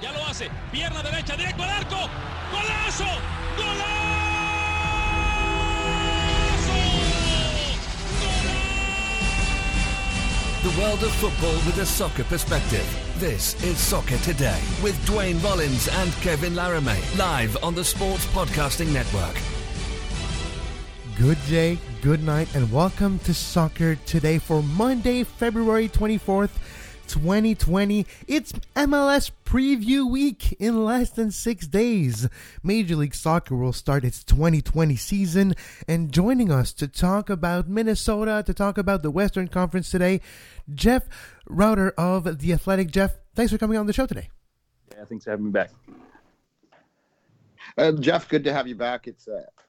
Ya lo hace. Pierna derecha, directo al arco. ¡Golazo! ¡Golazo! The world of football with a soccer perspective. This is Soccer Today with Dwayne Bollins and Kevin Laramie, live on the Sports Podcasting Network. Good day, good night, and welcome to Soccer Today for Monday, February 24th, 2020. It's MLS preview week in less than 6 days. Major League Soccer will start its 2020 season, and joining us to talk about Minnesota, to talk about the Western Conference today, Jeff Router of The Athletic. Jeff, thanks for coming on the show today. Yeah, thanks for having me back. Jeff, good to have you back. It's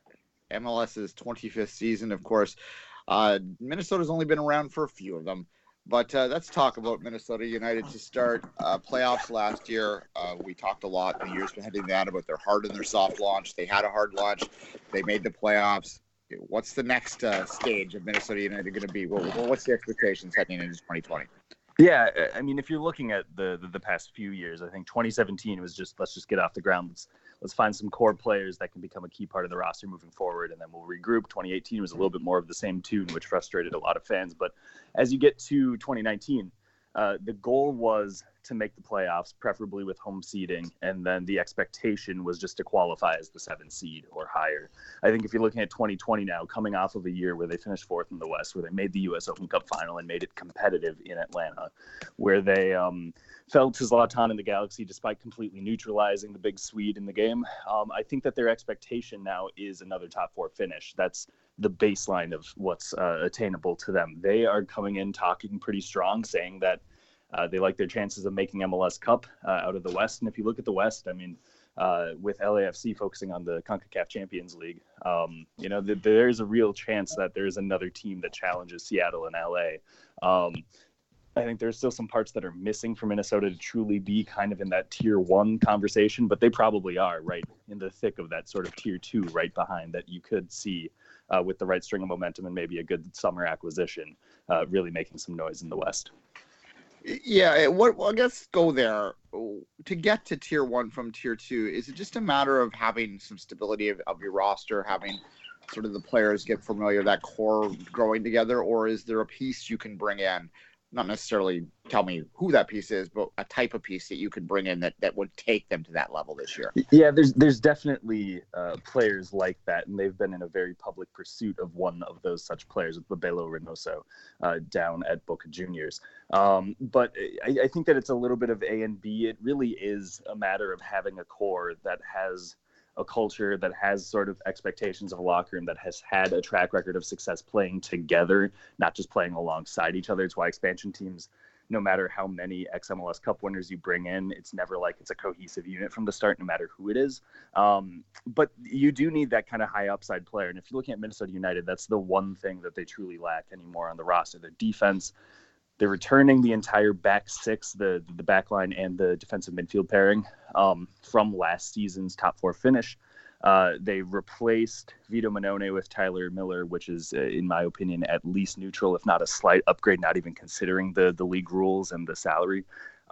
MLS's 25th season, of course. Minnesota's only been around for a few of them. But let's talk about Minnesota United to start. Playoffs last year, we talked a lot in the years heading down about their hard and their soft launch. They had a hard launch. They made the playoffs. What's the next stage of Minnesota United going to be? What's the expectations heading into 2020? Yeah, I mean, if you're looking at the past few years, I think 2017 was just, let's just get off the ground. Let's find some core players that can become a key part of the roster moving forward, and then we'll regroup. 2018 was a little bit more of the same tune, which frustrated a lot of fans. But as you get to 2019, the goal was to make the playoffs, preferably with home seeding, and then the expectation was just to qualify as the 7th seed or higher. I think if you're looking at 2020 now, coming off of a year where they finished 4th in the West, where they made the U.S. Open Cup final and made it competitive in Atlanta, where they fell to Zlatan and the Galaxy despite completely neutralizing the big Swede in the game, I think that their expectation now is another top 4 finish. That's the baseline of what's attainable to them. They are coming in talking pretty strong, saying that they like their chances of making MLS Cup out of the West. And if you look at the West, I mean, with LAFC focusing on the CONCACAF Champions League, there's a real chance that there's another team that challenges Seattle and LA. I think there's still some parts that are missing for Minnesota to truly be kind of in that tier 1 conversation, but they probably are right in the thick of that sort of tier 2 right behind that you could see with the right string of momentum and maybe a good summer acquisition really making some noise in the West. Yeah, I guess go there. To get to tier 1 from tier 2, is it just a matter of having some stability of your roster, having sort of the players get familiar, that core growing together, or is there a piece you can bring in? Not necessarily tell me who that piece is, but a type of piece that you could bring in that would take them to that level this year. Yeah, there's definitely players like that, and they've been in a very public pursuit of one of those such players with Bebelo Reynoso down at Boca Juniors. But I think that it's a little bit of A and B. It really is a matter of having a core that has a culture, that has sort of expectations of a locker room, that has had a track record of success playing together, not just playing alongside each other. It's why expansion teams, no matter how many ex-MLS Cup winners you bring in, it's never like it's a cohesive unit from the start, no matter who it is. But you do need that kind of high upside player. And if you're looking at Minnesota United, that's the one thing that they truly lack anymore on the roster. Their defense. They're returning the entire back 6, the back line and the defensive midfield pairing from last season's top 4 finish. They replaced Vito Manone with Tyler Miller, which is, in my opinion, at least neutral, if not a slight upgrade, not even considering the league rules and the salary.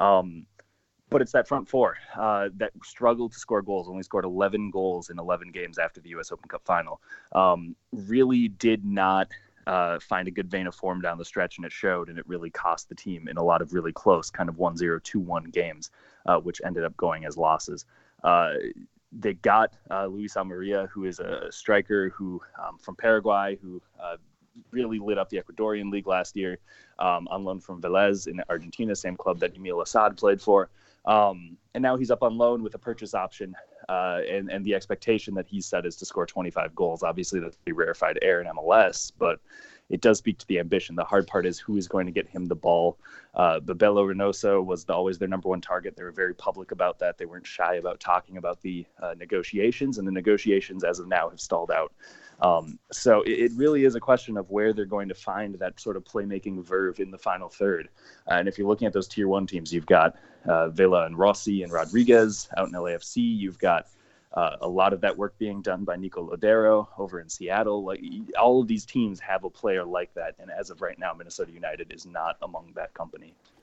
But it's that front 4 that struggled to score goals, only scored 11 goals in 11 games after the U.S. Open Cup final. Really did not find a good vein of form down the stretch, and it showed, and it really cost the team in a lot of really close kind of 1-0, 2-1 games, which ended up going as losses. They got Luis Almeria, who is a striker who from Paraguay, who really lit up the Ecuadorian league last year, on loan from Vélez in Argentina, same club that Emil Assad played for. And now he's up on loan with a purchase option, and the expectation that he's set is to score 25 goals. Obviously, that's a rarefied air in MLS, but it does speak to the ambition. The hard part is who is going to get him the ball. Bebelo Reynoso was always their number 1 target. They were very public about that. They weren't shy about talking about the negotiations, and the negotiations as of now have stalled out. So it really is a question of where they're going to find that sort of playmaking verve in the final third. And if you're looking at those tier 1 teams, you've got Vela and Rossi and Rodriguez out in LAFC. You've got a lot of that work being done by Nico Lodero over in Seattle. Like, all of these teams have a player like that, and as of right now, Minnesota United is not among that company.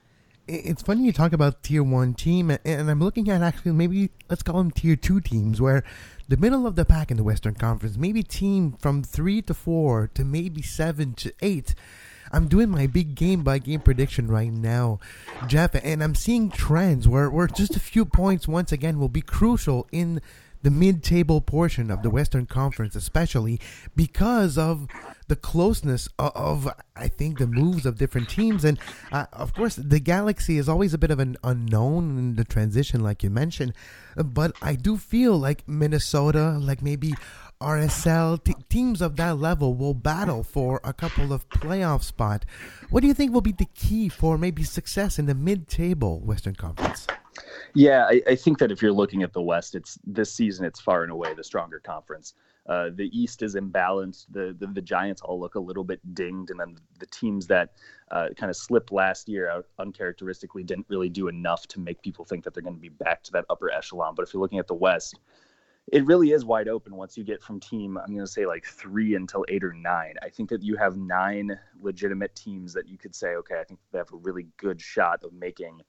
It's funny you talk about Tier 1 team, and I'm looking at actually maybe, let's call them Tier 2 teams, where the middle of the pack in the Western Conference, maybe team from 3 to 4 to maybe 7 to 8. I'm doing my big game-by-game prediction right now, Jeff, and I'm seeing trends where just a few points once again will be crucial in the mid-table portion of the Western Conference, especially because of the closeness of I think, the moves of different teams. And, of course, the Galaxy is always a bit of an unknown in the transition, like you mentioned. But I do feel like Minnesota, like maybe RSL, teams of that level will battle for a couple of playoff spots. What do you think will be the key for maybe success in the mid-table Western Conference? Yeah, I think that if you're looking at the West, this season it's far and away the stronger conference. The East is imbalanced. The Giants all look a little bit dinged, and then the teams that kind of slipped last year out uncharacteristically didn't really do enough to make people think that they're going to be back to that upper echelon. But if you're looking at the West, it really is wide open once you get from team, I'm going to say like 3 until 8 or 9. I think that you have 9 legitimate teams that you could say, okay, I think they have a really good shot of making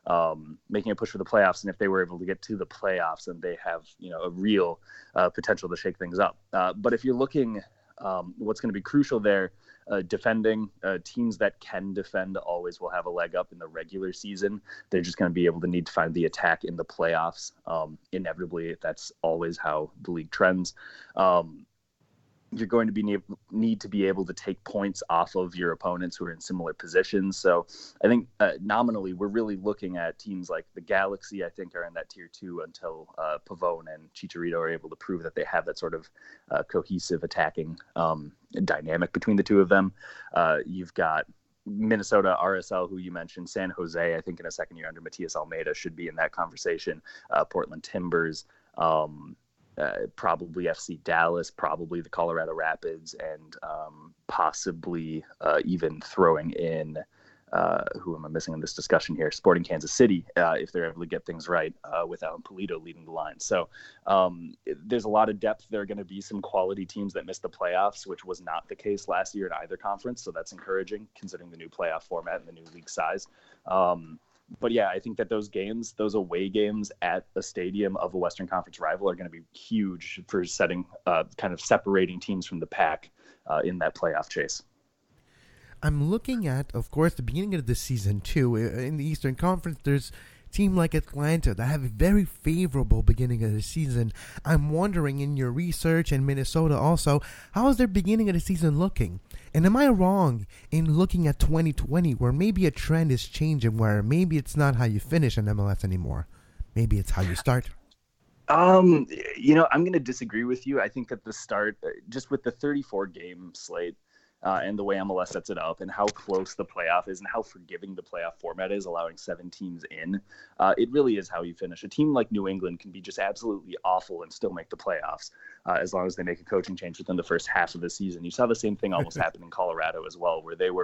a push for the playoffs. And if they were able to get to the playoffs, then they have, a real potential to shake things up. But if you're looking, what's going to be crucial there, defending, teams that can defend always will have a leg up in the regular season. They're just going to be able to need to find the attack in the playoffs. Inevitably, that's always how the league trends. You're going to need to be able to take points off of your opponents who are in similar positions. So I think nominally we're really looking at teams like the Galaxy, I think, are in that tier 2 until Pavone and Chicharito are able to prove that they have that sort of cohesive attacking dynamic between the two of them. You've got Minnesota, RSL, who you mentioned, San Jose, I think in a second year under Matias Almeida should be in that conversation. Portland Timbers, probably FC Dallas, probably the Colorado Rapids, and possibly even throwing in, who am I missing in this discussion here? Sporting Kansas City, if they're able to get things right without Pulido leading the line. So there's a lot of depth. There are going to be some quality teams that missed the playoffs, which was not the case last year in either conference. So that's encouraging considering the new playoff format and the new league size. But yeah, I think that those away games at a stadium of a Western Conference rival are going to be huge for setting, kind of separating teams from the pack in that playoff chase. I'm looking at, of course, the beginning of the season too. In the Eastern Conference, there's a team like Atlanta that have a very favorable beginning of the season. I'm wondering, in your research, and Minnesota also, how is their beginning of the season looking? And am I wrong in looking at 2020 where maybe a trend is changing, where maybe it's not how you finish in MLS anymore? Maybe it's how you start? I'm going to disagree with you. I think that the start, just with the 34-game slate, and the way MLS sets it up and how close the playoff is and how forgiving the playoff format is, allowing 7 teams in, it really is how you finish. A team like New England can be just absolutely awful and still make the playoffs as long as they make a coaching change within the first half of the season. You saw the same thing almost happen in Colorado as well, where they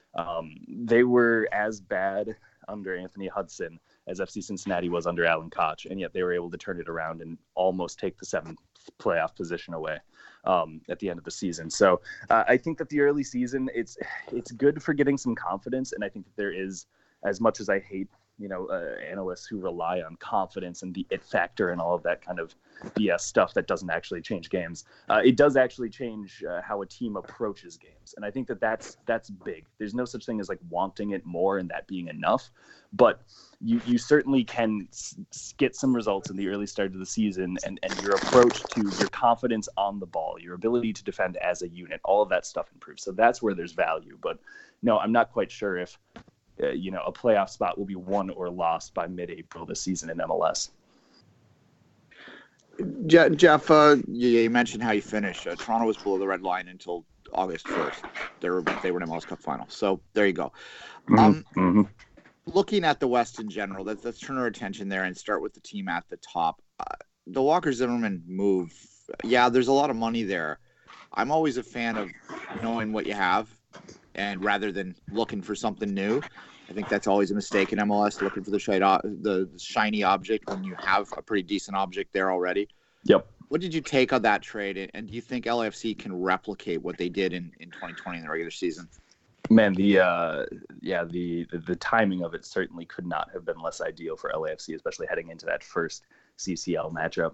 were as bad under Anthony Hudson as FC Cincinnati was under Alan Koch, and yet they were able to turn it around and almost take the 7th playoff position away at the end of the season. So I think that the early season, it's good for getting some confidence, and I think that there is, as much as I hate analysts who rely on confidence and the it factor and all of that kind of BS stuff that doesn't actually change games. It does actually change how a team approaches games. And I think that that's big. There's no such thing as like wanting it more and that being enough, but you certainly can get some results in the early start of the season, and your approach to your confidence on the ball, your ability to defend as a unit, all of that stuff improves. So that's where there's value. But no, I'm not quite sure if a playoff spot will be won or lost by mid-April this season in MLS. Jeff, you mentioned how you finished. Toronto was below the red line until August 1st. They were in MLS Cup final. So there you go. Looking at the West in general, let's turn our attention there and start with the team at the top. The Walker Zimmerman move, yeah, there's a lot of money there. I'm always a fan of knowing what you have, and rather than looking for something new. I think that's always a mistake in MLS, looking for the shiny object when you have a pretty decent object there already. Yep. What did you take on that trade, and do you think LAFC can replicate what they did in 2020 in the regular season? Man, the timing of it certainly could not have been less ideal for LAFC, especially heading into that first CCL matchup.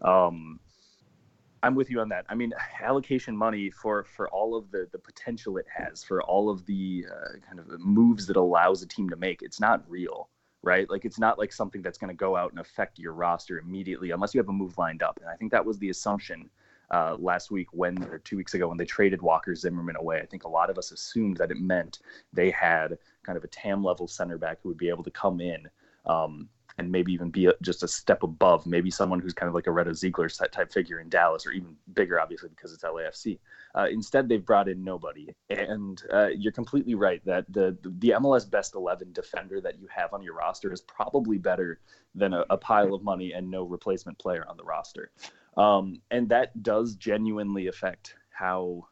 I'm with you on that. I mean, allocation money for all of the potential it has, for all of the kind of moves that allows a team to make, it's not real, right? Like, it's not like something that's going to go out and affect your roster immediately unless you have a move lined up. And I think that was the assumption last week or 2 weeks ago when they traded Walker Zimmerman away. I think a lot of us assumed that it meant they had kind of a TAM level center back who would be able to come in and maybe even be just a step above, maybe someone who's kind of like a Reto Ziegler type figure in Dallas, or even bigger, obviously, because it's LAFC. Instead, they've brought in nobody. And you're completely right that the MLS Best 11 defender that you have on your roster is probably better than a pile of money and no replacement player on the roster. And that does genuinely affect how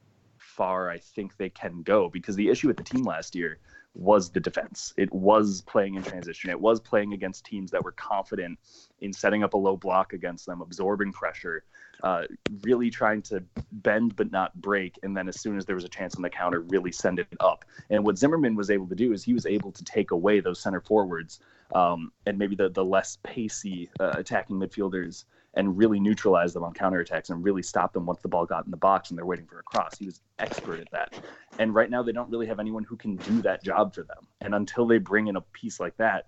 far I think they can go, because the issue with the team last year was the defense. It was playing in transition. It was playing against teams that were confident in setting up a low block against them, absorbing pressure, really trying to bend but not break, and then as soon as there was a chance on the counter, really send it up. And what Zimmerman was able to do is he was able to take away those center forwards and maybe the less pacey attacking midfielders and really neutralize them on counterattacks and really stop them once the ball got in the box and they're waiting for a cross. He was expert at that. And right now they don't really have anyone who can do that job for them. And until they bring in a piece like that,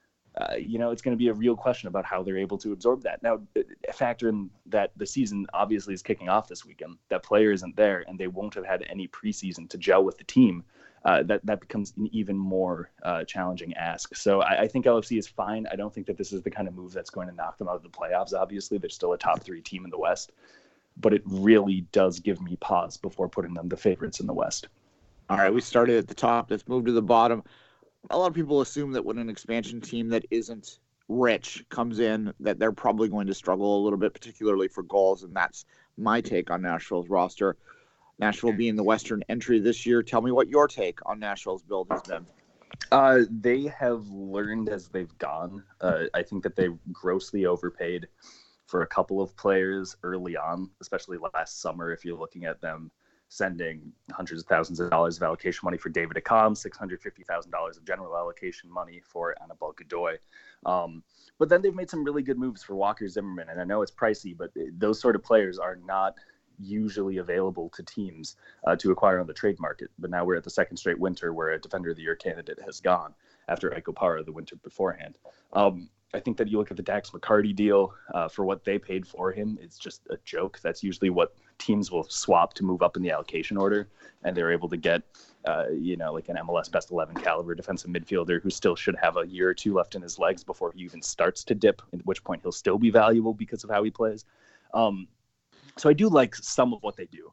it's going to be a real question about how they're able to absorb that. Now, factor in that the season obviously is kicking off this weekend. That player isn't there, and they won't have had any preseason to gel with the team. That becomes an even more challenging ask. So I think LFC is fine. I don't think that this is the kind of move that's going to knock them out of the playoffs. Obviously, they're still a top 3 team in the West, but it really does give me pause before putting them the favorites in the West. All right, we started at the top. Let's move to the bottom. A lot of people assume that when an expansion team that isn't rich comes in, that they're probably going to struggle a little bit, particularly for goals, and that's my take on Nashville's roster. Nashville being the Western entry this year. Tell me what your take on Nashville's build has been. They have learned as they've gone. I think that they grossly overpaid for a couple of players early on, especially last summer. If you're looking at them sending hundreds of thousands of dollars of allocation money for David Accam, $650,000 of general allocation money for Anibal Godoy. But then they've made some really good moves for Walker Zimmerman. And I know it's pricey, but those sort of players are not usually available to teams to acquire on the trade market. But now we're at the second straight winter where a Defender of the Year candidate has gone after Ike Opara the winter beforehand. I think that you look at the Dax McCarty deal for what they paid for him, it's just a joke. That's usually what teams will swap to move up in the allocation order, and they're able to get, like an MLS Best 11 caliber defensive midfielder who still should have a year or two left in his legs before he even starts to dip, at which point he'll still be valuable because of how he plays. So I do like some of what they do.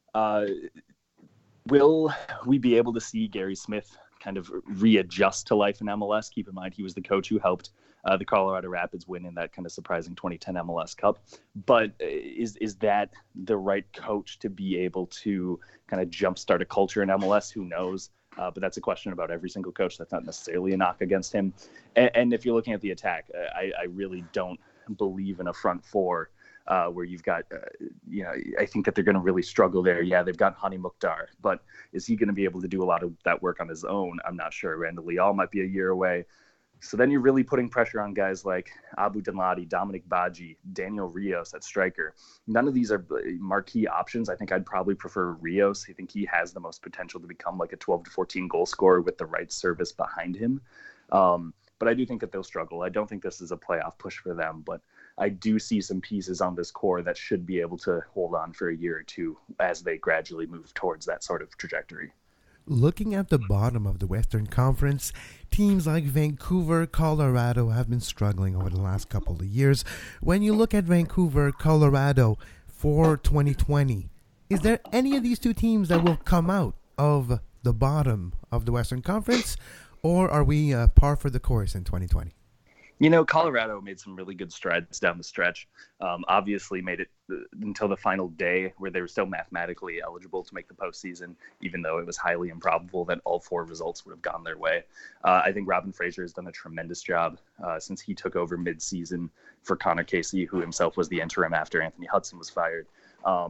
Will we be able to see Gary Smith kind of readjust to life in MLS? Keep in mind, he was the coach who helped the Colorado Rapids win in that kind of surprising 2010 MLS Cup. But is that the right coach to be able to kind of jumpstart a culture in MLS? Who knows? But that's a question about every single coach. That's not necessarily a knock against him. And if you're looking at the attack, I really don't believe in a front four where you've got, I think that they're going to really struggle there. Yeah, they've got Hani Mukhtar, but is he going to be able to do a lot of that work on his own? I'm not sure. Randall Leal might be a year away. So then you're really putting pressure on guys like Abu Danladi, Dominic Baji, Daniel Rios at striker. None of these are marquee options. I think I'd probably prefer Rios. I think he has the most potential to become like a 12 to 14 goal scorer with the right service behind him. But I do think that they'll struggle. I don't think this is a playoff push for them, but I do see some pieces on this core that should be able to hold on for a year or two as they gradually move towards that sort of trajectory. Looking at the bottom of the Western Conference, teams like Vancouver, Colorado have been struggling over the last couple of years. When you look at Vancouver, Colorado for 2020, is there any of these two teams that will come out of the bottom of the Western Conference, or are we par for the course in 2020? Colorado made some really good strides down the stretch. Obviously made it until the final day where they were still mathematically eligible to make the postseason, even though it was highly improbable that all four results would have gone their way. I think Robin Fraser has done a tremendous job since he took over mid-season for Connor Casey, who himself was the interim after Anthony Hudson was fired.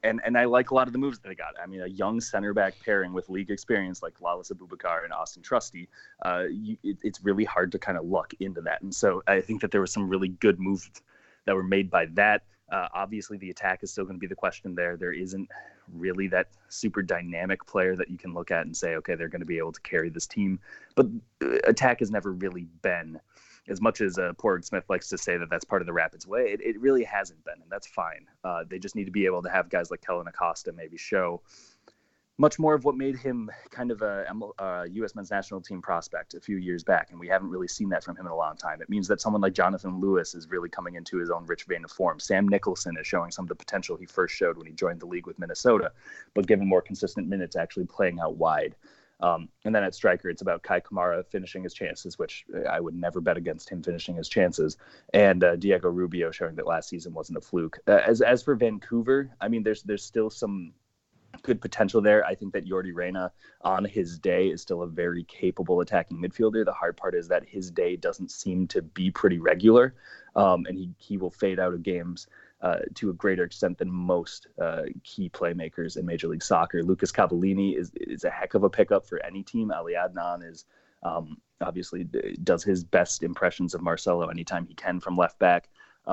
And I like a lot of the moves that they got. I mean, a young center back pairing with league experience like Lalas Abubakar and Austin Trusty, it's really hard to kind of luck into that. And so I think that there were some really good moves that were made by that. Obviously, the attack is still going to be the question there. There isn't really that super dynamic player that you can look at and say, okay, they're going to be able to carry this team. But attack has never really been, as much as Porg Smith likes to say that that's part of the Rapids way, it really hasn't been, and that's fine. They just need to be able to have guys like Kellen Acosta maybe show much more of what made him kind of a U.S. men's national team prospect a few years back, and we haven't really seen that from him in a long time. It means that someone like Jonathan Lewis is really coming into his own rich vein of form. Sam Nicholson is showing some of the potential he first showed when he joined the league with Minnesota, but given more consistent minutes, actually playing out wide. And then at striker, it's about Kai Kamara finishing his chances, which I would never bet against him finishing his chances. And Diego Rubio showing that last season wasn't a fluke. As for Vancouver, I mean, there's still some good potential there. I think that Jordi Reyna on his day is still a very capable attacking midfielder. The hard part is that his day doesn't seem to be pretty regular, and he will fade out of games to a greater extent than most key playmakers in Major League Soccer. Lucas Cavallini is a heck of a pickup for any team. Ali Adnan is obviously does his best impressions of Marcelo anytime he can from left back.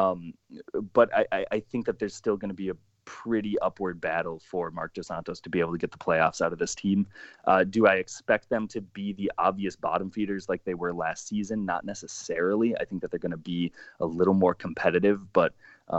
But I think that there's still going to be a pretty upward battle for Marc Dos Santos to be able to get the playoffs out of this team. Do I expect them to be the obvious bottom feeders like they were last season? Not necessarily. I think that they're going to be a little more competitive, but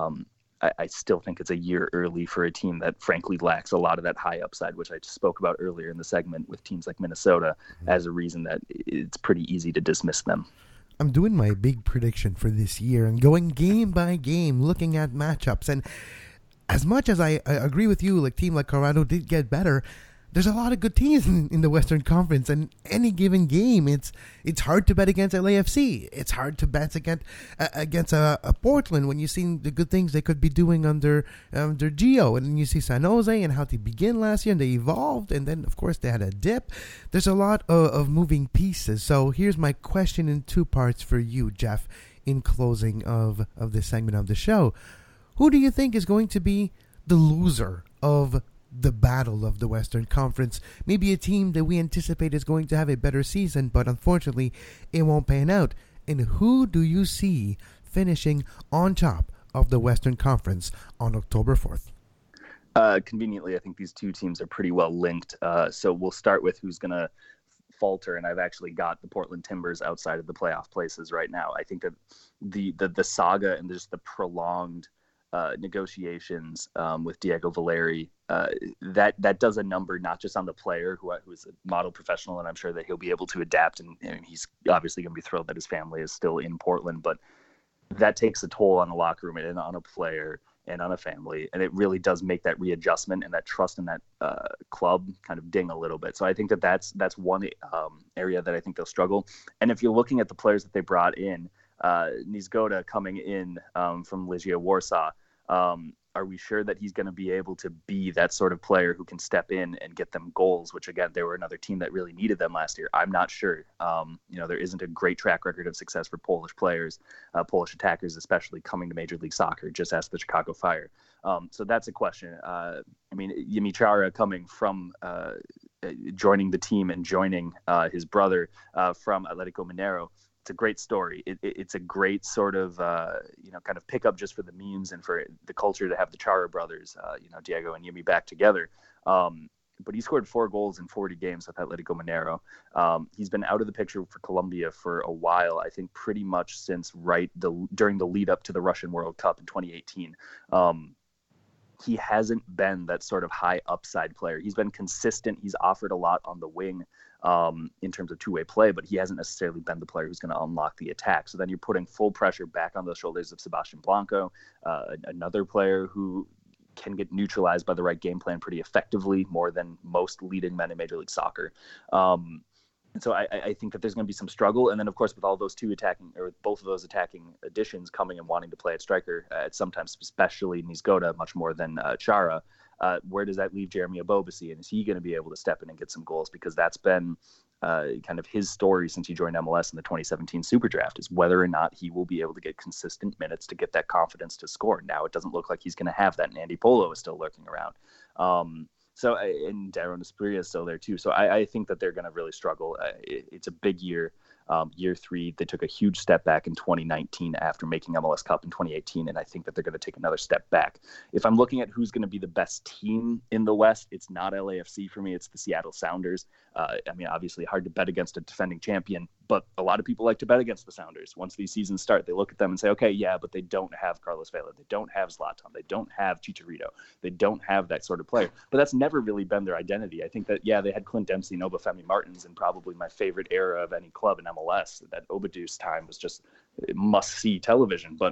I still think it's a year early for a team that frankly lacks a lot of that high upside, which I just spoke about earlier in the segment with teams like Minnesota as a reason that it's pretty easy to dismiss them. I'm doing my big prediction for this year and going game by game, looking at matchups. And as much as I agree with you, like team like Colorado did get better, there's a lot of good teams in the Western Conference, and any given game, it's hard to bet against LAFC. It's hard to bet against a Portland when you've seen the good things they could be doing under Gio, and then you see San Jose and how they begin last year, and they evolved, and then of course they had a dip. There's a lot of moving pieces. So here's my question in two parts for you, Jeff, in closing of this segment of the show. Who do you think is going to be the loser of the battle of the Western Conference? Maybe a team that we anticipate is going to have a better season, but unfortunately it won't pan out. And who do you see finishing on top of the Western Conference on October 4th? Conveniently, I think these two teams are pretty well linked. So we'll start with who's going to falter, and I've actually got the Portland Timbers outside of the playoff places right now. I think that the saga and just the prolonged negotiations with Diego Valeri, that does a number not just on the player who is a model professional, and I'm sure that he'll be able to adapt, and he's obviously going to be thrilled that his family is still in Portland, but that takes a toll on the locker room and on a player and on a family, and it really does make that readjustment and that trust in that club kind of ding a little bit. So I think that's one area that I think they'll struggle. And if you're looking at the players that they brought in, Niezgoda coming in from Legia Warsaw, are we sure that he's going to be able to be that sort of player who can step in and get them goals, which again, they were another team that really needed them last year? I'm not sure. There isn't a great track record of success for Polish players, Polish attackers, especially coming to Major League Soccer. Just ask the Chicago Fire. So that's a question. Yimi Chara coming from joining the team and joining his brother from Atletico Mineiro. It's a great story. It's a great sort of, kind of pickup just for the memes and for the culture to have the Chara brothers, Diego and Yimi back together. But he scored 4 goals in 40 games with Atletico Mineiro. He's been out of the picture for Colombia for a while, I think pretty much since during the lead up to the Russian World Cup in 2018. He hasn't been that sort of high upside player. He's been consistent. He's offered a lot on the wing in terms of two-way play, but he hasn't necessarily been the player who's going to unlock the attack. So then you're putting full pressure back on the shoulders of Sebastian Blanco, another player who can get neutralized by the right game plan pretty effectively, more than most leading men in Major League Soccer. And so I think that there's going to be some struggle. And then, of course, with all those both of those attacking additions coming and wanting to play at striker, sometimes especially Niezgoda much more than Chara, where does that leave Jeremy Abobasi? And is he going to be able to step in and get some goals? Because that's been kind of his story since he joined MLS in the 2017 Super Draft, is whether or not he will be able to get consistent minutes to get that confidence to score. Now it doesn't look like he's going to have that, and Andy Polo is still lurking around. And Daron Asprilla is still there too. So I think that they're going to really struggle. It's a big year. Year 3, they took a huge step back in 2019 after making MLS Cup in 2018, and I think that they're going to take another step back. If I'm looking at who's going to be the best team in the West, it's not LAFC for me. It's the Seattle Sounders. Obviously hard to bet against a defending champion, but a lot of people like to bet against the Sounders. Once these seasons start, they look at them and say, okay, yeah, but they don't have Carlos Vela. They don't have Zlatan. They don't have Chicharito. They don't have that sort of player. But that's never really been their identity. I think that, yeah, they had Clint Dempsey and Obafemi Martins, and probably my favorite era of any club in MLS. That Obadu's time was just must-see television. But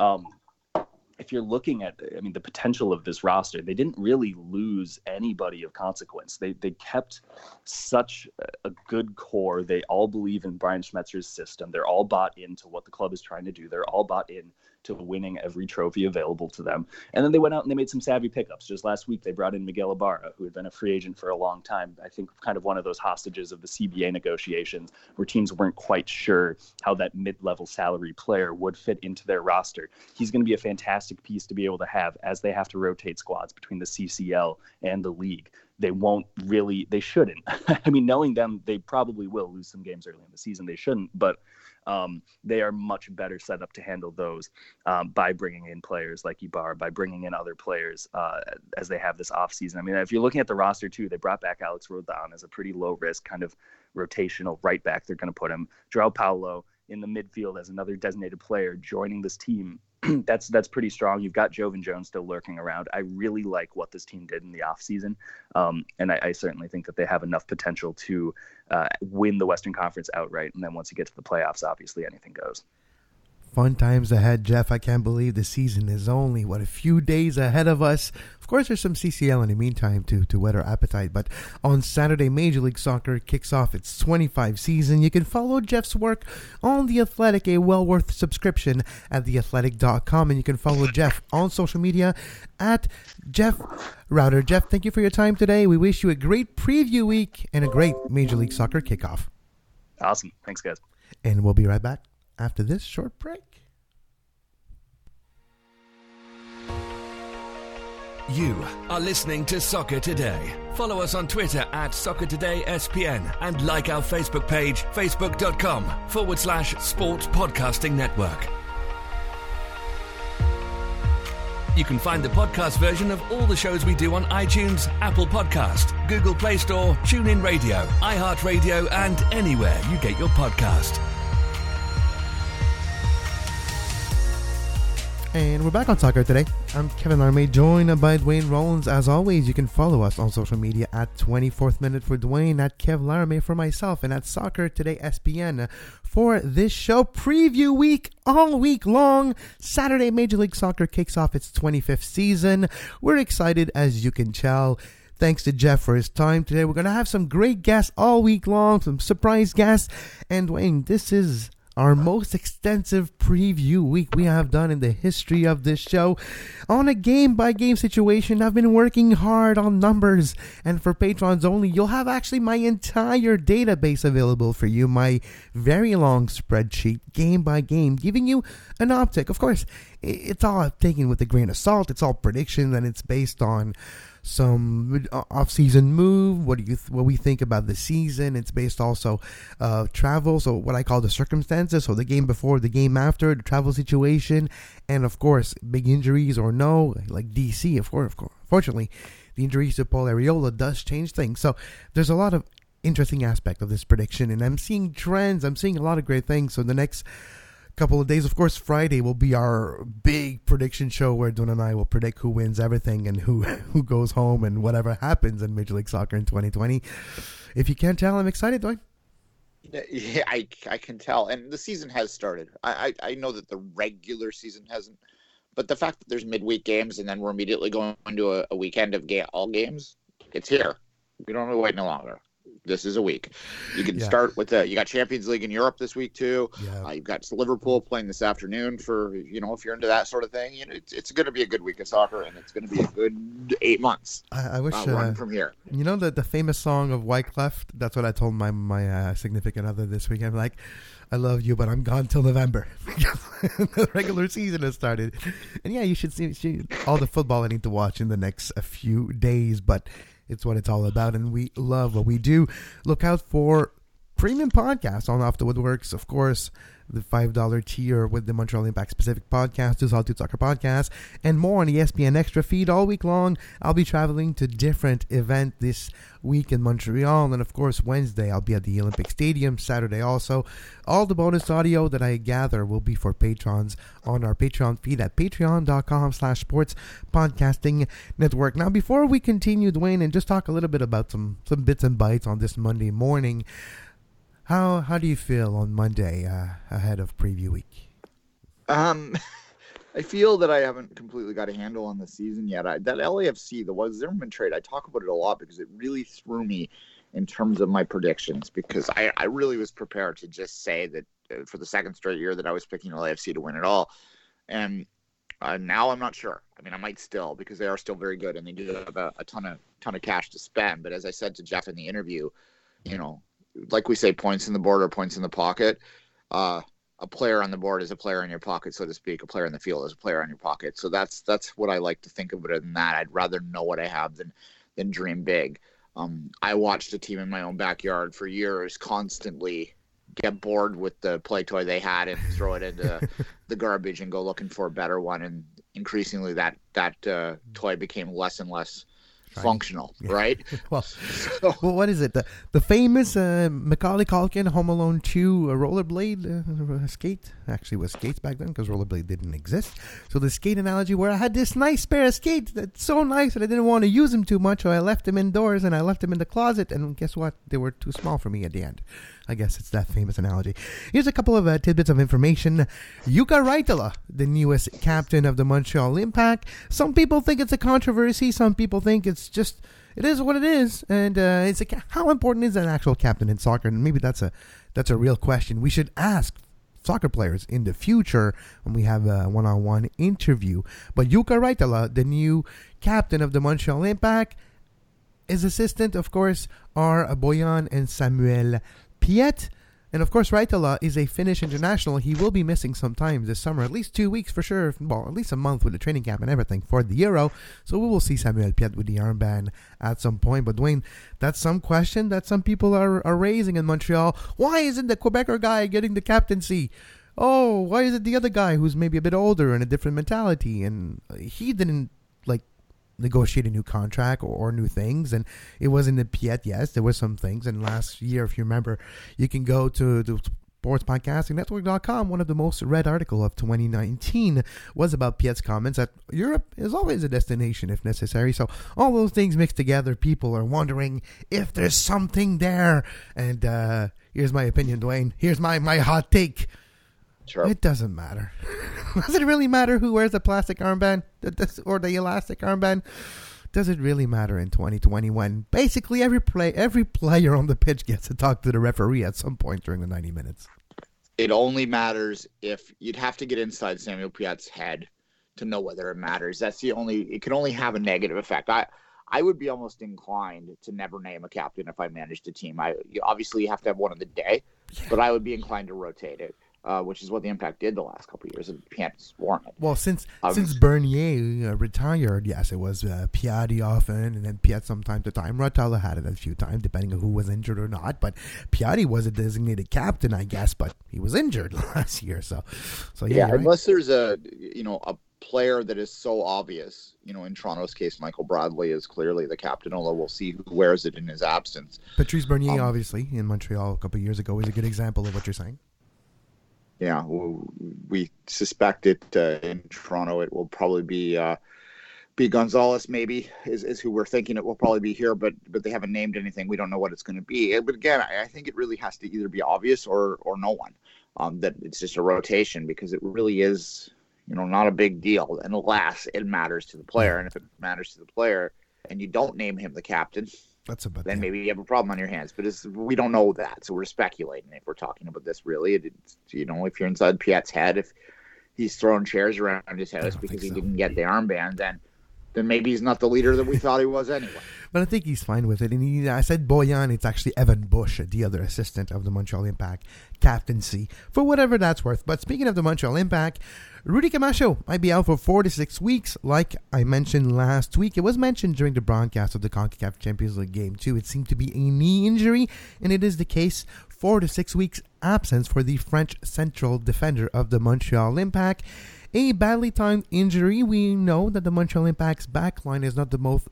if you're looking at, the potential of this roster, they didn't really lose anybody of consequence. They kept such a good core. They all believe in Brian Schmetzer's system. They're all bought into what the club is trying to do. They're all bought in to winning every trophy available to them. And then they went out and they made some savvy pickups. Just last week, they brought in Miguel Ibarra, who had been a free agent for a long time. I think kind of one of those hostages of the CBA negotiations where teams weren't quite sure how that mid-level salary player would fit into their roster. He's going to be a fantastic piece to be able to have as they have to rotate squads between the CCL and the league. They shouldn't. Knowing them, they probably will lose some games early in the season. They shouldn't, but they are much better set up to handle those by bringing in players like Ibarra, by bringing in other players as they have this offseason. If you're looking at the roster too, they brought back Alex Rodon as a pretty low risk kind of rotational right back. They're going to put him. João Paulo in the midfield as another designated player joining this team. That's pretty strong. You've got Jovan Jones still lurking around. I really like what this team did in the offseason, and I certainly think that they have enough potential to win the Western Conference outright. And then once you get to the playoffs, obviously anything goes. Fun times ahead, Jeff. I can't believe the season is only, a few days ahead of us. Of course, there's some CCL in the meantime to whet our appetite. But on Saturday, Major League Soccer kicks off its 25 season. You can follow Jeff's work on The Athletic, a well-worth subscription at theathletic.com. And you can follow Jeff on social media at Jeff Router. Jeff, thank you for your time today. We wish you a great preview week and a great Major League Soccer kickoff. Awesome. Thanks, guys. And we'll be right back after this short break. You are listening to Soccer Today. Follow us on Twitter at SoccerTodaySPN and like our Facebook page, facebook.com/Sports Podcasting Network. You can find the podcast version of all the shows we do on iTunes, Apple Podcast, Google Play Store, TuneIn Radio, iHeartRadio, and anywhere you get your podcast. And we're back on Soccer Today. I'm Kevin Laramee, joined by Dwayne Rollins. As always, you can follow us on social media at 24th Minute for Dwayne, at Kev Laramee for myself, and at Soccer Today SPN for this show. Preview week all week long. Saturday, Major League Soccer kicks off its 25th season. We're excited, as you can tell. Thanks to Jeff for his time today. We're going to have some great guests all week long, some surprise guests. And Dwayne, this is our most extensive preview week we have done in the history of this show. On a game-by-game situation, I've been working hard on numbers, and for patrons only, you'll have actually my entire database available for you, my very long spreadsheet, game-by-game, giving you an optic. Of course, it's all taken with a grain of salt. It's all predictions, and it's based on some off-season move, what we think about the season. It's based also travel, so what I call the circumstances, so the game before, the game after, the travel situation, and of course, big injuries or no, like DC, of course. Fortunately, the injuries to Paul Arriola does change things. So there's a lot of interesting aspect of this prediction, and I'm seeing trends. I'm seeing a lot of great things. So the next couple of days, of course, Friday will be our big prediction show where Don and I will predict who wins everything and who goes home and whatever happens in Major League Soccer in 2020. If you can't tell, I'm excited, Dwayne. Yeah, I can tell. And the season has started. I know that the regular season hasn't, but the fact that there's midweek games and then we're immediately going to a weekend of all games, it's here. We don't have to wait no longer. This is a week. You can Yeah. start with you got Champions League in Europe this week too. Yeah. You've got Liverpool playing this afternoon for, if you're into that sort of thing. It's going to be a good week of soccer, and it's going to be a good 8 months. I wish run from here. You know the famous song of Wyclef? That's what I told my significant other this weekend. Like, I love you, but I'm gone till November because the regular season has started. And yeah, you should see all the football I need to watch in the next few days, but it's what it's all about, and we love what we do. Look out for premium podcasts on Off the Woodworks, of course, the $5 tier with the Montreal Impact specific podcast, the Solitude Soccer podcast, and more on the ESPN Extra feed all week long. I'll be traveling to different events this week in Montreal, and of course Wednesday I'll be at the Olympic Stadium, Saturday also. All the bonus audio that I gather will be for patrons on our Patreon feed at patreon.com/sports podcasting network. Now, before we continue, Dwayne, and just talk a little bit about some bits and bites on this Monday morning, How do you feel on Monday ahead of preview week? I feel that I haven't completely got a handle on the season yet. That LAFC, the Zimmerman trade, I talk about it a lot because it really threw me in terms of my predictions, because I really was prepared to just say that for the second straight year that I was picking LAFC to win it all. And now I'm not sure. I mean, I might still, because they are still very good and they do have a ton of cash to spend. But as I said to Jeff in the interview, like we say, points in the board or points in the pocket. A player on the board is a player in your pocket, so to speak. A player in the field is a player on your pocket. So that's what I like to think of it than that. I'd rather know what I have than dream big. I watched a team in my own backyard for years constantly get bored with the play toy they had and throw it into the garbage and go looking for a better one. And increasingly that toy became less and less functional, right? Well, what is it? The famous Macaulay Culkin Home Alone 2 rollerblade skate? Actually, it was skates back then because rollerblade didn't exist. So the skate analogy where I had this nice pair of skates that's so nice that I didn't want to use them too much, so I left them indoors and I left them in the closet, and guess what? They were too small for me at the end. I guess it's that famous analogy. Here's a couple of tidbits of information. Jukka Raitala, the newest captain of the Montreal Impact. Some people think it's a controversy. Some people think it is what it is. And how important is an actual captain in soccer? And maybe that's a real question we should ask soccer players in the future when we have a one-on-one interview. But Jukka Raitala, the new captain of the Montreal Impact, his assistant, of course, are Bojan and Samuel Piet. And of course, Raitala is a Finnish international. He will be missing some time this summer, at least 2 weeks for sure. Well, at least a month with the training camp and everything for the Euro. So we will see Samuel Piet with the armband at some point. But Dwayne, that's some question that some people are raising in Montreal. Why isn't the Quebecer guy getting the captaincy? Oh, why is it the other guy who's maybe a bit older and a different mentality? And he didn't negotiate a new contract or new things, and it wasn't the Piet. Yes, there were some things, and last year, if you remember, you can go to the sportspodcastingnetwork.com. One of the most read article of 2019 was about Piet's comments that Europe is always a destination if necessary. So all those things mixed together, people are wondering if there's something there. And here's my opinion, Dwayne. Here's my hot take. Sure. It doesn't matter. Does it really matter who wears the plastic armband or the elastic armband? Does it really matter in 2020 when basically every player on the pitch gets to talk to the referee at some point during the 90 minutes? It only matters if you'd have to get inside Samuel Piet's head to know whether it matters. It can only have a negative effect. I would be almost inclined to never name a captain if I managed a team. Obviously you have to have one of the day, but I would be inclined to rotate it. Which is what the Impact did the last couple of years. And Piet's worn it. Well, since Bernier retired, yes, it was Piatti often, and then Piet from time to time. Raitala had it a few times, depending on who was injured or not. But Piatti was a designated captain, I guess, but he was injured last year. So yeah. Unless there's a player that is so obvious. In Toronto's case, Michael Bradley is clearly the captain, although we'll see who wears it in his absence. Patrice Bernier, obviously, in Montreal a couple of years ago, is a good example of what you're saying. Yeah, we suspect it in Toronto. It will probably be Gonzalez. Maybe is who we're thinking it will probably be here, but they haven't named anything. We don't know what it's going to be. But again, I think it really has to either be obvious or no one. That it's just a rotation, because it really is not a big deal unless it matters to the player. And if it matters to the player and you don't name him the captain, then maybe you have a problem on your hands. But we don't know that, so we're speculating if we're talking about this. Really, if you're inside Piet's head, if he's throwing chairs around his house because he didn't get the armband, then maybe he's not the leader that we thought he was anyway. But I think he's fine with it. And I said Boyan, it's actually Evan Bush, the other assistant of the Montreal Impact captaincy, for whatever that's worth. But speaking of the Montreal Impact, Rudy Camacho might be out for 4 to 6 weeks, like I mentioned last week. It was mentioned during the broadcast of the CONCACAF Champions League game, too. It seemed to be a knee injury, and it is the case. 4 to 6 weeks absence for the French central defender of the Montreal Impact. A badly timed injury. We know that the Montreal Impact's backline is not the most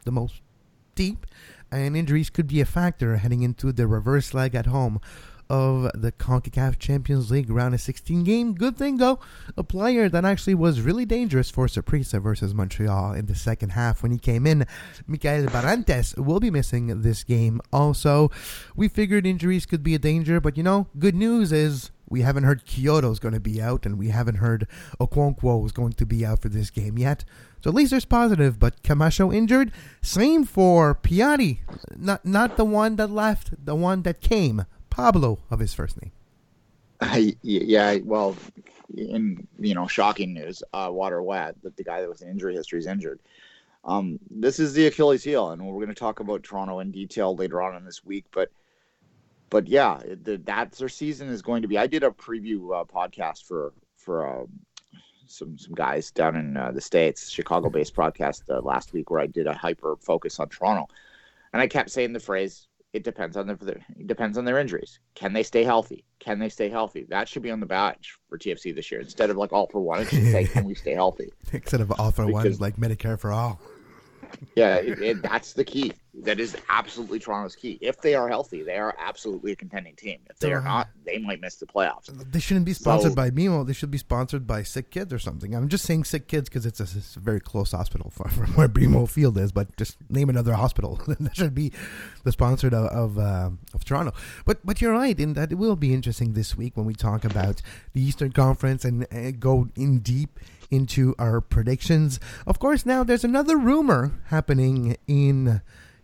deep, and injuries could be a factor heading into the reverse leg at home of the CONCACAF Champions League round of 16 game. Good thing, though, a player that actually was really dangerous for Saprissa versus Montreal in the second half when he came in, Mikael Barrantes, will be missing this game. Also, we figured injuries could be a danger, but good news is we haven't heard Kyoto's going to be out, and we haven't heard Okonkwo is going to be out for this game yet. So at least there's positive, but Camacho injured. Same for Piatti. Not the one that left, the one that came. Pablo of his first name. Yeah, well, in shocking news, water wet, that the guy that was in injury history is injured. This is the Achilles heel, and we're going to talk about Toronto in detail later on in this week. But yeah, that's their season is going to be. I did a preview podcast for some guys down in the States, Chicago-based podcast last week, where I did a hyper focus on Toronto, and I kept saying the phrase, it depends on their injuries. Can they stay healthy? That should be on the badge for TFC this year. Instead of all for one, it should say, can we stay healthy? Instead of all for one, like Medicare for all. Yeah, that's the key. That is absolutely Toronto's key. If they are healthy, they are absolutely a contending team. If they are not, they might miss the playoffs. They shouldn't be sponsored by BMO. They should be sponsored by Sick Kids or something. I'm just saying Sick Kids because it's a very close hospital from where BMO Field is, but just name another hospital. That should be the sponsor of Toronto. But you're right in that it will be interesting this week when we talk about the Eastern Conference and go in deep into our predictions. Of course, now there's another rumor happening in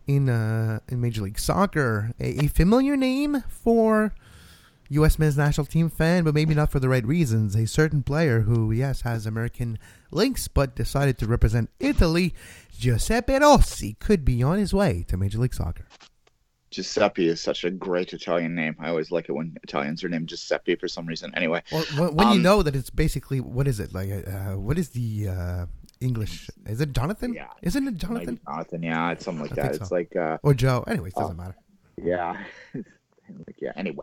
Major League Soccer, a familiar name for U.S. men's national team fan, but maybe not for the right reasons. A certain player who, yes, has American links, but decided to represent Italy, Giuseppe Rossi, could be on his way to Major League Soccer. Giuseppe is such a great Italian name. I always like it when Italians are named Giuseppe for some reason. Anyway, well, when you know that it's basically, what is it? What is the English? Is it Jonathan? Yeah. Isn't it Jonathan? Jonathan, yeah. It's something like that. It's like... or Joe. Anyways, doesn't matter. Yeah. Anyway.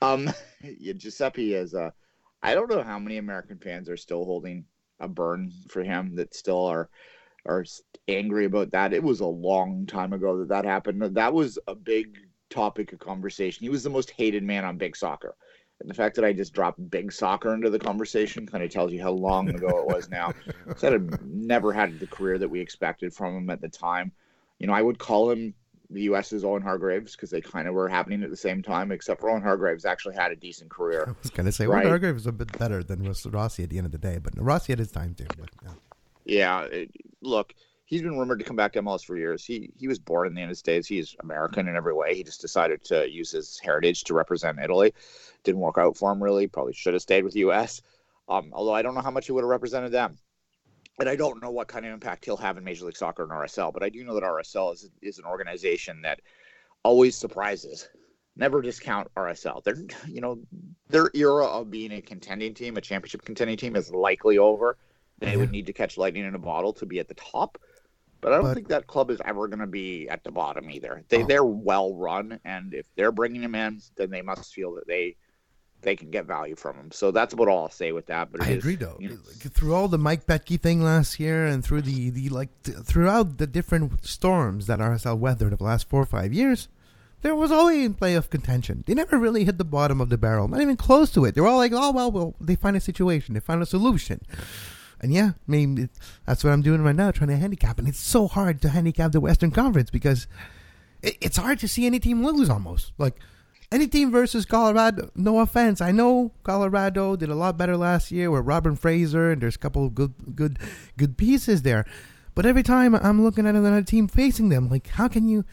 Giuseppe is... I don't know how many American fans are still holding a burn for him, that still are angry about that. It was a long time ago that happened. That was a big topic of conversation. He was the most hated man on Big Soccer. And the fact that I just dropped Big Soccer into the conversation kind of tells you how long ago it was now. Said I've never had the career that we expected from him at the time. I would call him the U.S.'s Owen Hargreaves because they kind of were happening at the same time, except for Owen Hargreaves actually had a decent career. I was going to say, right? Owen Hargreaves was a bit better than Rossi at the end of the day, but Rossi had his time too. But, yeah. Look, he's been rumored to come back to MLS for years. He was born in the United States. He's American in every way. He just decided to use his heritage to represent Italy. Didn't work out for him, really. Probably should have stayed with the U.S., although I don't know how much he would have represented them. And I don't know what kind of impact he'll have in Major League Soccer and RSL, but I do know that RSL is an organization that always surprises. Never discount RSL. Their era of being a contending team, a championship contending team, is likely over. They would need to catch lightning in a bottle to be at the top. But I don't think that club is ever going to be at the bottom either. They're well run, and if they're bringing him in, then they must feel that they can get value from him. So that's about all I'll say with that. But I agree, though. Through all the Mike Petke thing last year, and through throughout the different storms that RSL weathered over the last 4 or 5 years, there was always in playoff contention. They never really hit the bottom of the barrel, not even close to it. They were all like, "Oh well, they find a situation, they find a solution." And yeah, I mean, that's what I'm doing right now, trying to handicap. And it's so hard to handicap the Western Conference because it's hard to see any team lose almost. Like, any team versus Colorado, no offense. I know Colorado did a lot better last year with Robin Fraser, and there's a couple of good pieces there. But every time I'm looking at another team facing them, like, how can you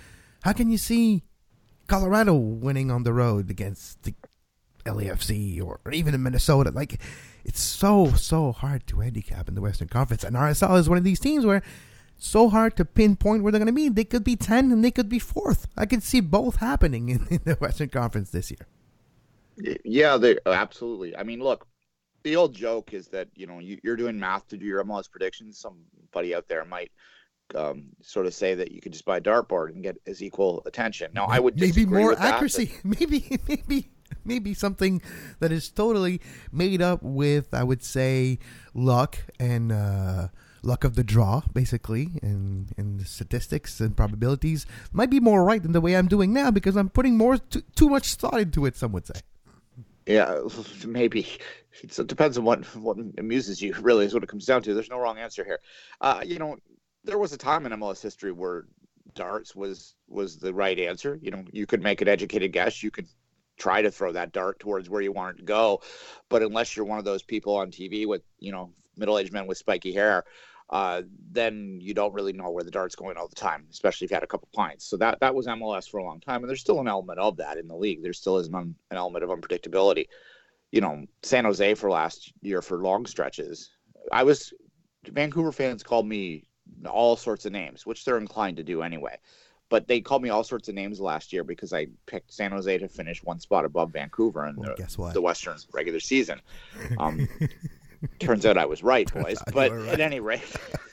How can you see Colorado winning on the road against the LAFC or even in Minnesota? Like, it's so hard to handicap in the Western Conference. And RSL is one of these teams where it's so hard to pinpoint where they're going to be. They could be 10 and they could be 4th. I could see both happening in the Western Conference this year. Yeah, they absolutely. I mean, look, the old joke is that, you're doing math to do your MLS predictions. Somebody out there might sort of say that you could just buy a dartboard and get as equal attention. Now, I would maybe disagree more with accuracy. That. Maybe something that is totally made up with, I would say, luck and luck of the draw, basically, and the statistics and probabilities might be more right than the way I'm doing now because I'm putting too much thought into it, some would say. Yeah, maybe. It depends on what amuses you, really, is what it comes down to. There's no wrong answer here. There was a time in MLS history where darts was the right answer. You could make an educated guess. You could try to throw that dart towards where you want it to go. But unless you're one of those people on TV with, middle-aged men with spiky hair, then you don't really know where the dart's going all the time, especially if you had a couple pints. So that was MLS for a long time. And there's still an element of that in the league. There still is an element of unpredictability. San Jose for last year for long stretches. Vancouver fans called me all sorts of names, which they're inclined to do anyway. But they called me all sorts of names last year because I picked San Jose to finish one spot above Vancouver in the Western regular season. Turns out I was right, boys. But right. At any rate.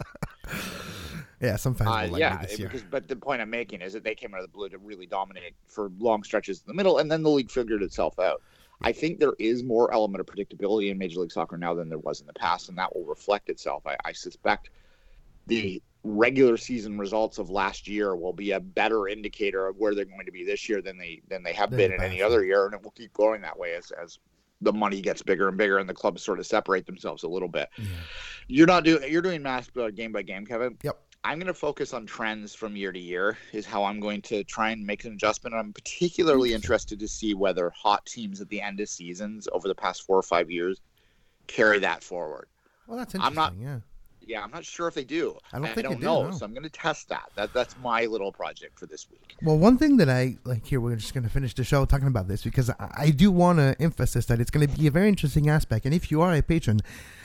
Yeah, some fans will like me this year. But the point I'm making is that they came out of the blue to really dominate for long stretches in the middle, and then the league figured itself out. I think there is more element of predictability in Major League Soccer now than there was in the past, and that will reflect itself. I suspect the regular season results of last year will be a better indicator of where they're going to be this year than they have been in any other year, and it will keep going that way as the money gets bigger and bigger and the clubs sort of separate themselves a little bit. Yeah. You're doing math game by game, Kevin. Yep. I'm going to focus on trends from year to year is how I'm going to try and make an adjustment. I'm particularly interested to see whether hot teams at the end of seasons over the past 4 or 5 years carry that forward. Well, that's interesting. I'm not sure if they do. I don't know. No. So I'm going to test that. That's my little project for this week. Well, one thing that I like here, we're just going to finish the show talking about this because I do want to emphasize that it's going to be a very interesting aspect. And if you are a patron,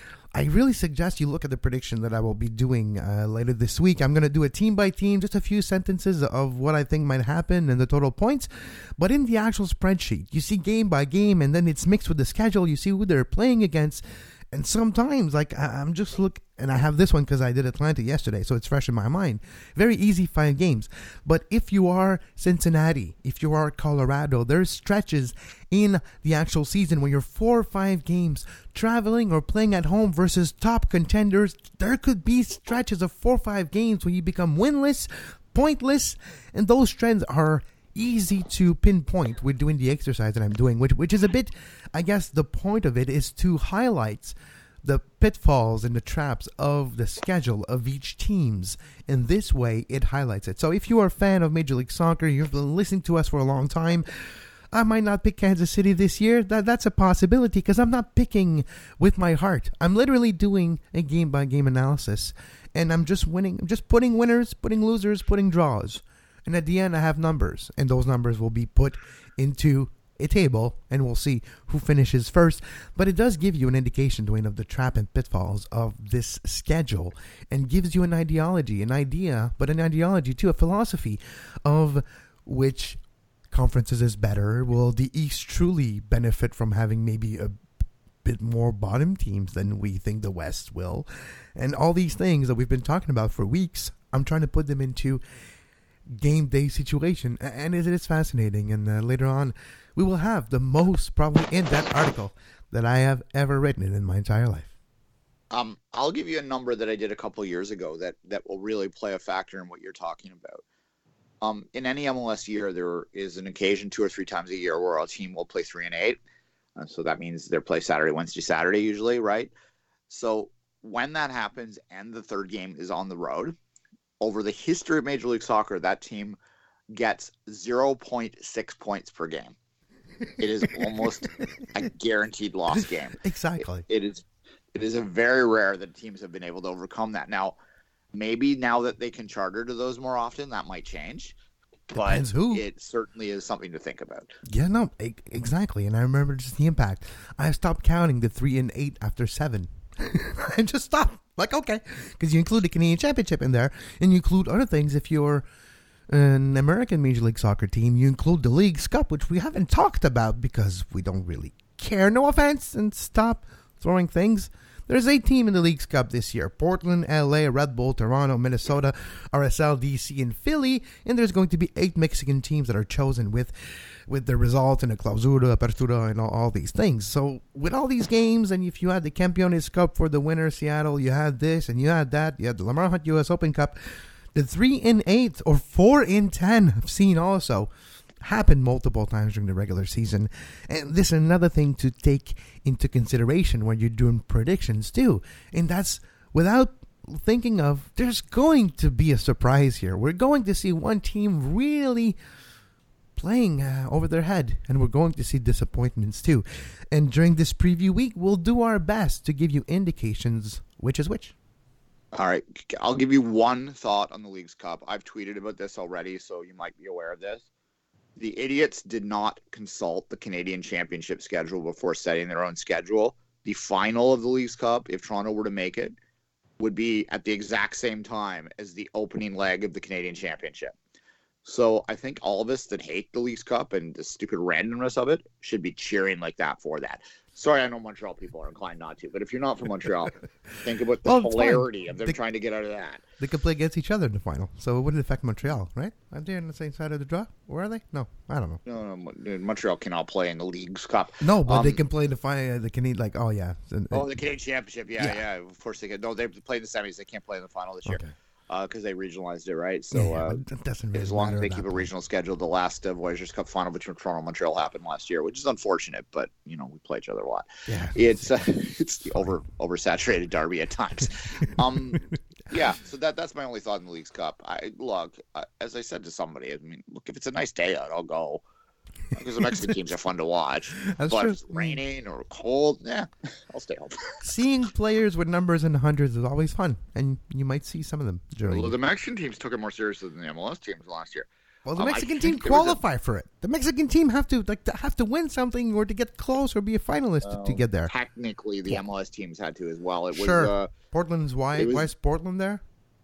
I really suggest you look at the prediction that I will be doing later this week. I'm going to do a team by team, just a few sentences of what I think might happen and the total points. But in the actual spreadsheet, you see game by game, and then it's mixed with the schedule. You see who they're playing against. And sometimes, I'm just and I have this one because I did Atlanta yesterday, so it's fresh in my mind. Very easy 5 games. But if you are Cincinnati, if you are Colorado, there's stretches in the actual season where you're 4 or 5 games traveling or playing at home versus top contenders. There could be stretches of 4 or 5 games where you become winless, pointless, and those trends are easy to pinpoint with doing the exercise that I'm doing, which is a bit, I guess the point of it is to highlight the pitfalls and the traps of the schedule of each teams. In this way, it highlights it. So if you are a fan of Major League Soccer, you've been listening to us for a long time, I might not pick Kansas City this year. That's a possibility because I'm not picking with my heart. I'm literally doing a game-by-game analysis, and I'm just winning. I'm just putting winners, putting losers, putting draws. And at the end, I have numbers, and those numbers will be put into a table, and we'll see who finishes first. But it does give you an indication, Dwayne, of the trap and pitfalls of this schedule, and gives you an ideology, an idea, but an ideology too, a philosophy of which conferences is better. Will the East truly benefit from having maybe a bit more bottom teams than we think the West will? And all these things that we've been talking about for weeks, I'm trying to put them into game day situation, and it is fascinating. And later on we will have the most probably in-depth article that I have ever written in my entire life. I'll give you a number that I did a couple years ago that will really play a factor in what you're talking about. In any MLS year, there is an occasion 2 or 3 times a year where a team will play 3 and 8. So that means they play Saturday, Wednesday, Saturday usually, right? So when that happens and the third game is on the road, over the history of Major League Soccer, that team gets 0.6 points per game. It is almost a guaranteed loss game. Exactly. It is a very rare that teams have been able to overcome that. Now, maybe now that they can charter to those more often, that might change. Depends but who. it certainly is something to think about. Yeah, no, exactly. And I remember just the impact. I stopped counting the 3 and 8 after 7. I just stopped. Like, okay. Because you include the Canadian Championship in there, and you include other things. If you're an American Major League Soccer team, you include the League's Cup, which we haven't talked about because we don't really care. No offense, and stop throwing things. There's 8 teams in the League's Cup this year. Portland, LA, Red Bull, Toronto, Minnesota, RSL, DC, and Philly. And there's going to be 8 Mexican teams that are chosen with the results and the clausura, apertura, and all these things. So with all these games, and if you had the Campeones Cup for the winner, Seattle, you had this and you had that. You had the Lamar Hunt US Open Cup. The 3 and 8 or 4 and 10 I've seen also happened multiple times during the regular season. And this is another thing to take into consideration when you're doing predictions too. And that's without thinking of there's going to be a surprise here. We're going to see one team really playing over their head, and we're going to see disappointments too. And during this preview week, we'll do our best to give you indications which is which. All right, I'll give you one thought on the League's Cup. I've tweeted about this already, so you might be aware of this. The idiots did not consult the Canadian Championship schedule before setting their own schedule. The final of the League's Cup, if Toronto were to make it, would be at the exact same time as the opening leg of the Canadian Championship. So I think all of us that hate the League's Cup and the stupid randomness of it should be cheering like that for that. Sorry, I know Montreal people are inclined not to, but if you're not from Montreal, think about the hilarity of them trying to get out of that. They could play against each other in the final, so it wouldn't affect Montreal, right? Aren't they on the same side of the draw? Where are they? No, I don't know. No, Montreal cannot play in the League's Cup. No, but they can play in the final. They can eat like, oh yeah. The Canadian Championship, yeah. Of course they can. No, they play in the semis. They can't play in the final this year. Because they regionalized it, right? So that doesn't really as long as they matter keep a regional schedule, the last Voyageurs Cup final between Toronto and Montreal happened last year, which is unfortunate, but we play each other a lot. Yeah, it's the oversaturated derby at times. So that's my only thought in the League's Cup. As I said to somebody, look, if it's a nice day out, I'll go. Because the Mexican teams are fun to watch. But if it's raining or cold, I'll stay home. Seeing players with numbers in the hundreds is always fun, and you might see some of them during. Well, the Mexican teams took it more seriously than the MLS teams last year. Well, the Mexican team qualify for it. The Mexican team have to win something or to get close or be a finalist to get there. Technically, the MLS teams had to as well. It was Portland's why? Why is Portland there?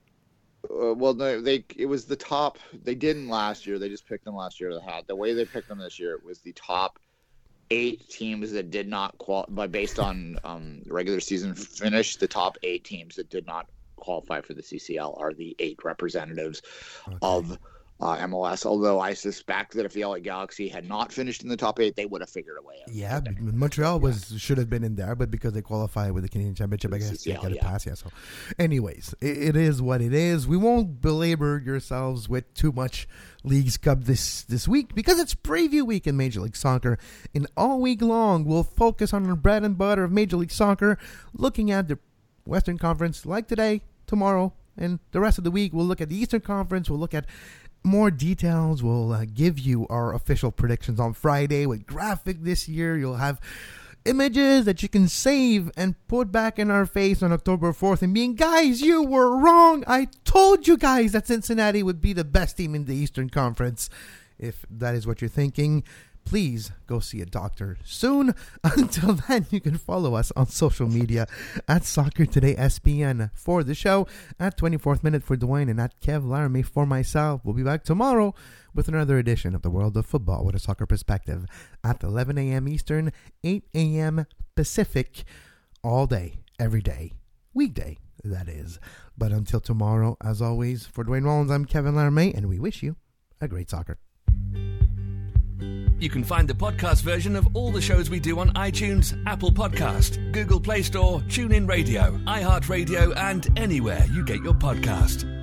It was the top. They didn't last year. They just picked them last year. The way they picked them this year, it was the top 8 teams that did not qualify based on regular season finish. The top 8 teams that did not qualify for the CCL are the 8 representatives of MLS. Although I suspect that if the LA Galaxy had not finished in the top 8, they would have figured a way out. Yeah, Montreal should have been in there, but because they qualified with the Canadian Championship, I guess they got a pass. Yeah. So, anyways, it is what it is. We won't belabor yourselves with too much League's Cup this week because it's preview week in Major League Soccer, and all week long we'll focus on the bread and butter of Major League Soccer, looking at the Western Conference like today, tomorrow, and the rest of the week. We'll look at the Eastern Conference. We'll look at more details. We'll give you our official predictions on Friday with graphic this year. You'll have images that you can save and put back in our face on October 4th and being, guys, you were wrong. I told you guys that Cincinnati would be the best team in the Eastern Conference. If that is what you're thinking, please go see a doctor soon. Until then, you can follow us on social media at Soccer Today SPN for the show, at 24th Minute for Dwayne, and at Kev Laramie for myself. We'll be back tomorrow with another edition of the World of Football with a Soccer Perspective at 11 a.m. Eastern, 8 a.m. Pacific, all day, every day, weekday, that is. But until tomorrow, as always, for Dwayne Rollins, I'm Kevin Laramie, and we wish you a great soccer. You can find the podcast version of all the shows we do on iTunes, Apple Podcast, Google Play Store, TuneIn Radio, iHeartRadio, and anywhere you get your podcast.